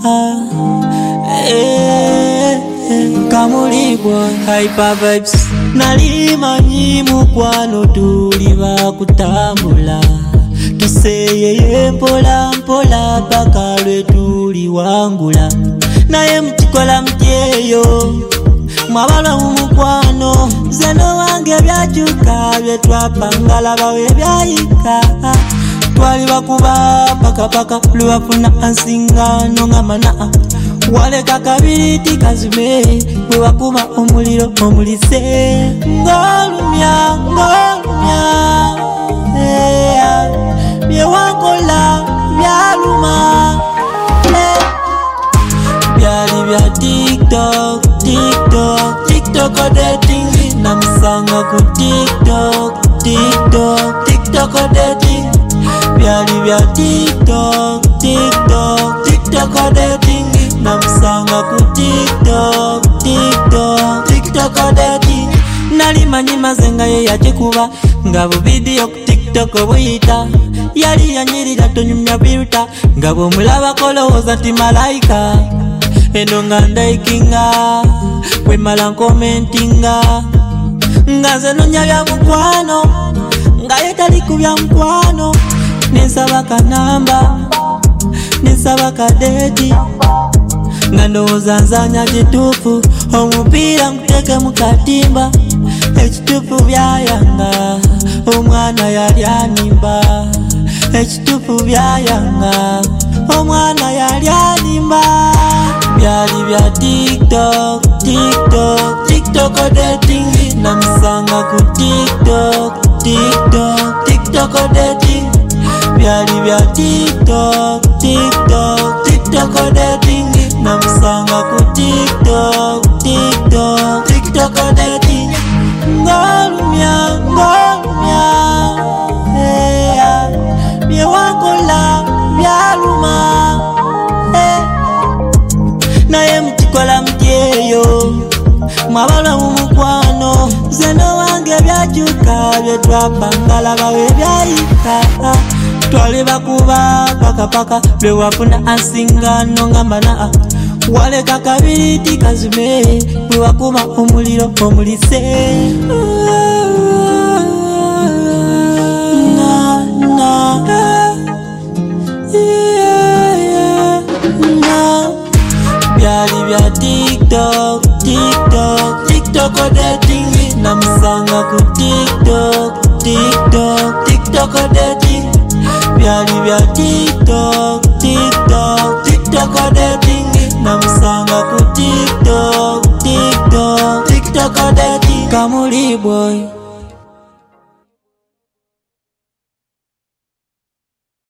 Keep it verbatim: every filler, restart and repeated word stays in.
eh, eh. Kamuli boy hyper vibes nalima nyimu kwano tuli bakutambula tuseyeye mpola mpola paka lwe tuli wangula naye mukikola mutyeyo mwabala mumukwano zeno wange byakyuka bye twapangala bawe byayika twali bakuba paka paka lwe bafuna ansingano ngamana waleka kabiriti kazime bwe wakuma omuliro omulise ngolumya ngolumya bye wakola byaluma byali bya TikTok TikTok TikTok dating namusanga ku TikTok TikTok TikTok dating byali bya TikTok TikTok TikTok dating namusanga ku TikTok TikTok TikTok dating nalimanyi mazenga ye yakikuba nga bu video ku TikTok buyita yali yanyirira tonyumya biruta nga bwomulaba kolowooza nti malayika eno nga ndaikinga kwemala nkomentinga nga nze nonya bya mukwano nga ye tali ku bya mukwano nensaba kanamba nensaba kadeti nga ndowooza nzanya kituufu omupiira nkuteke mu katimba ekituufu byayanga omwana yali animba ekituufu byayanga omwana yali animba byali bya TikTok TikTok TikTok dating namusanga ku TikTok TikTok TikTok dating byali bya TikTok TikTok TikTok dating namusanga ku TikTok TikTok TikTok dating ngolumya ngolumya bye wakola byaluma naye mukikola mutyeyo mwabala mumukwano zeno wange byakyuka bye twapangala bawe byayika twali bakuba paka paka lwe wafuna ansingano ngambana waleka kabiriti kazime bwe wakuma omuliro omulise na na yeah, yeah, na byali bya TikTok TikTok TikTok dating namusanga ku TikTok TikTok TikTok dating byali bya TikTok TikTok TikTok dating namusanga ku TikTok TikTok TikTok dating Kamuli boy.